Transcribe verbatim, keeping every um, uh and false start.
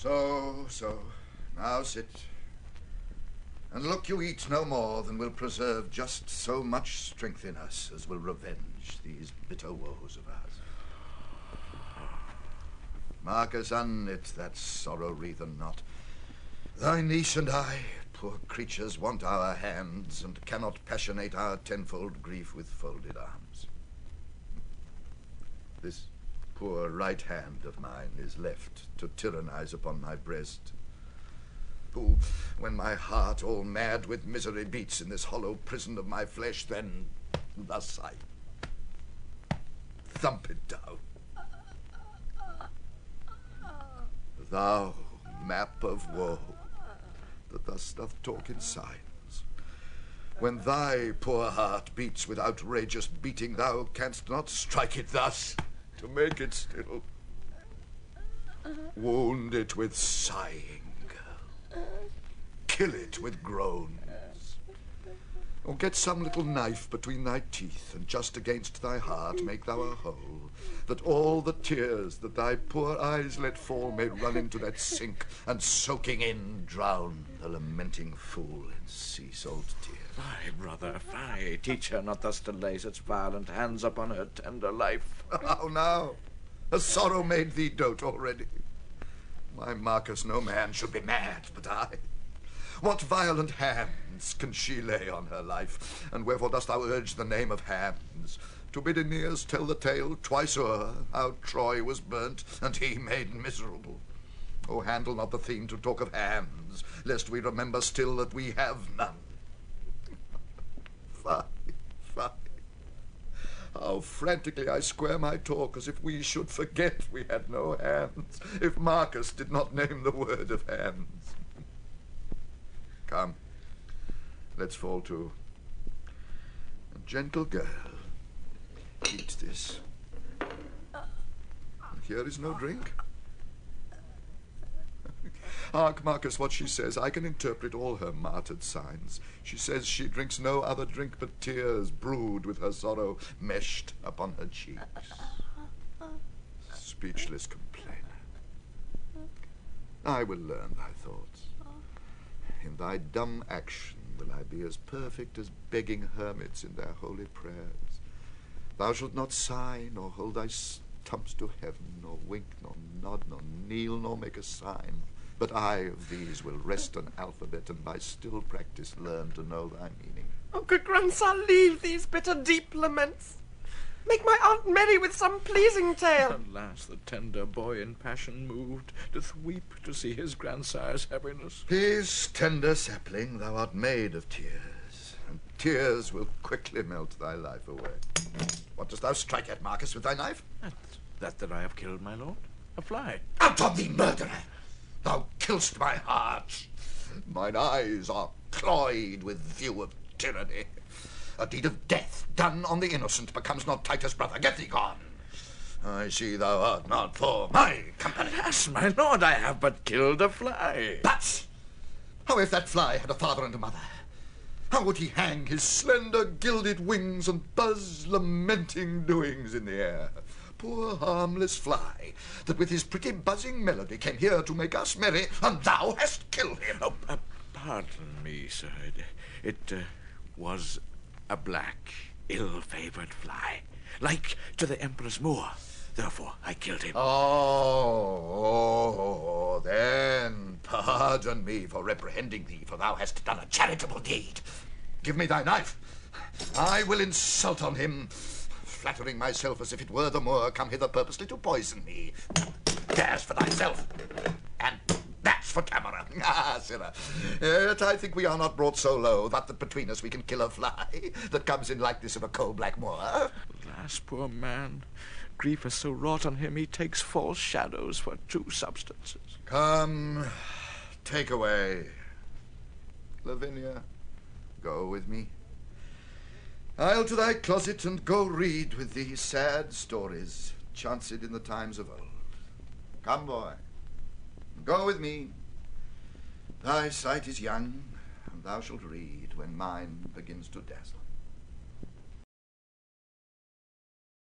So, so, now sit. And look, you eat no more than will preserve just so much strength in us as will revenge these bitter woes of ours. Marcus, unknit that sorrow-wreathen knot. Thy niece and I, poor creatures, want our hands, and cannot passionate our tenfold grief with folded arms. This poor right hand of mine is left to tyrannize upon my breast, who, when my heart all mad with misery beats in this hollow prison of my flesh, then thus I thump it down. Thou, map of woe, that thus doth talk in signs, when thy poor heart beats with outrageous beating, thou canst not strike it thus to make it still. Wound it with sighing, kill it with groans, or get some little knife between thy teeth, and just against thy heart make thou a hole, that all the tears that thy poor eyes let fall may run into that sink, and soaking in, drown the lamenting fool in sea-salt tears. Fie, brother, fie. Teach her not thus to lay such violent hands upon her tender life. How now? Has sorrow made thee dote already? My Marcus, no man should be mad but I. What violent hands can she lay on her life? And wherefore dost thou urge the name of hands? To bid Aeneas tell the tale twice o'er, how Troy was burnt, and he made miserable. Oh, handle not the theme to talk of hands, lest we remember still that we have none. Fie, fie. How frantically I square my talk, as if we should forget we had no hands, if Marcus did not name the word of hands. Come, let's fall to. A gentle girl, eat this. Here is no drink. Hark, Marcus, what she says. I can interpret all her martyred signs. She says she drinks no other drink but tears brewed with her sorrow meshed upon her cheeks. Speechless complainer. I will learn thy thoughts. In thy dumb action will I be as perfect as begging hermits in their holy prayers. Thou shalt not sigh, nor hold thy stumps to heaven, nor wink, nor nod, nor kneel, nor make a sign. But I of these will wrest an alphabet, and by still practice learn to know thy meaning. Oh, good grandson, leave these bitter deep laments. Make my aunt merry with some pleasing tale. Alas, the tender boy in passion moved doth weep to see his grandsire's happiness. Peace, tender sapling, thou art made of tears, and tears will quickly melt thy life away. What dost thou strike at, Marcus, with thy knife? That, that that I have killed, my lord. A fly. Out of thee, murderer! Thou kill'st my heart. Mine eyes are cloyed with view of tyranny. A deed of death done on the innocent becomes not Titus' brother. Get thee gone. I see thou art not for my company. Alas, my lord, I have but killed a fly. But how if that fly had a father and a mother? How would he hang his slender gilded wings and buzz lamenting doings in the air? Poor harmless fly, that with his pretty buzzing melody came here to make us merry, and thou hast killed him. Oh, uh, pardon me, sir. It, it uh, was a black, ill-favored fly, like to the Emperor's Moor. Therefore, I killed him. Oh, oh, then pardon me for reprehending thee, for thou hast done a charitable deed. Give me thy knife. I will insult on him, flattering myself as if it were the Moor come hither purposely to poison me. There's for thyself, and that's for Tamara. Ah, Sirrah, yet I think we are not brought so low that, that between us we can kill a fly that comes in likeness of a coal-black Moor. Alas, poor man. Grief has so wrought on him he takes false shadows for true substances. Come, take away. Lavinia, go with me. I'll to thy closet and go read with thee sad stories chanced in the times of old. Come, boy, go with me. Thy sight is young, and thou shalt read when mine begins to dazzle.